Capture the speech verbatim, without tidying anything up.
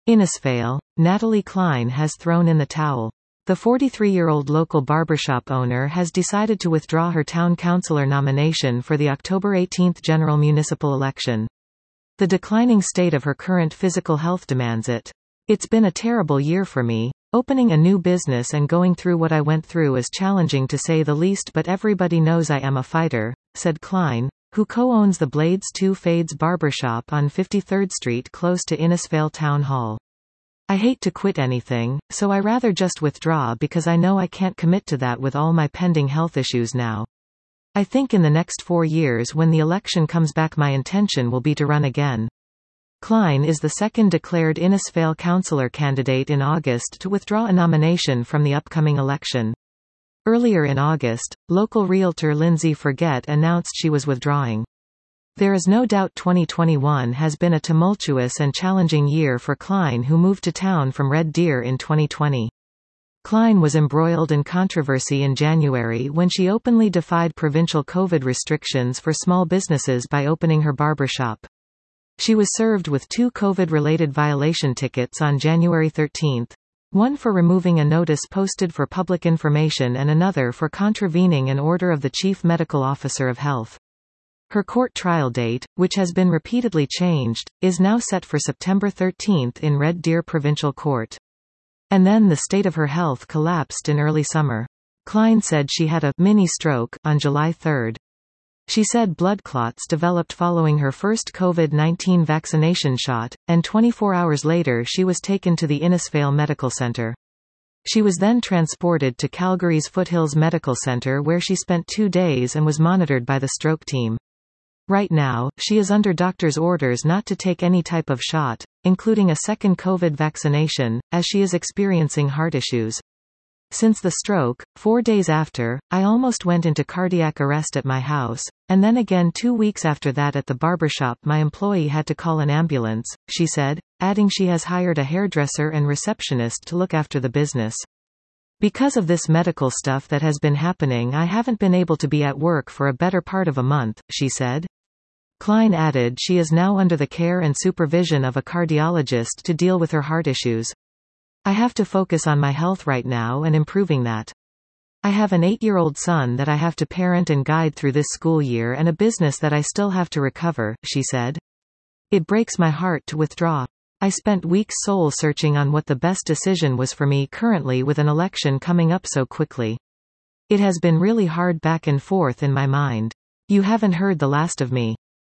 Innisfail, Natalie Cline has thrown in the towel. The forty-three-year-old local barbershop owner has decided to withdraw her town councillor nomination for the October eighteenth general municipal election. The declining state of her current physical health demands it. It's been a terrible year for me. Opening a new business and going through what I went through is challenging to say the least, but everybody knows I am a fighter, said Cline, who co-owns the Blades Two Fades barbershop on fifty-third Street close to Innisfail Town Hall. I hate to quit anything, so I rather just withdraw because I know I can't commit to that with all my pending health issues now. I think in the next four years when the election comes back my intention will be to run again. Cline is the second declared Innisfail councillor candidate in August to withdraw a nomination from the upcoming election. Earlier in August, local realtor Lindsay Forget announced she was withdrawing. There is no doubt twenty twenty-one has been a tumultuous and challenging year for Cline, who moved to town from Red Deer in twenty twenty. Cline was embroiled in controversy in January when she openly defied provincial COVID restrictions for small businesses by opening her barbershop. She was served with two COVID-related violation tickets on January thirteenth. One for removing a notice posted for public information and another for contravening an order of the Chief Medical Officer of Health. Her court trial date, which has been repeatedly changed, is now set for September thirteenth in Red Deer Provincial Court. And then the state of her health collapsed in early summer. Cline said she had a mini stroke on July third. She said blood clots developed following her first COVID nineteen vaccination shot, and twenty-four hours later she was taken to the Innisfail Medical Centre. She was then transported to Calgary's Foothills Medical Centre where she spent two days and was monitored by the stroke team. Right now, she is under doctor's orders not to take any type of shot, including a second COVID vaccination, as she is experiencing heart issues. Since the stroke, four days after, I almost went into cardiac arrest at my house, and then again two weeks after that at the barbershop my employee had to call an ambulance, she said, adding she has hired a hairdresser and receptionist to look after the business. Because of this medical stuff that has been happening I haven't been able to be at work for a better part of a month, she said. Cline added she is now under the care and supervision of a cardiologist to deal with her heart issues. I have to focus on my health right now and improving that. I have an eight-year-old son that I have to parent and guide through this school year and a business that I still have to recover, she said. It breaks my heart to withdraw. I spent weeks soul-searching on what the best decision was for me currently with an election coming up so quickly. It has been really hard back and forth in my mind. You haven't heard the last of me.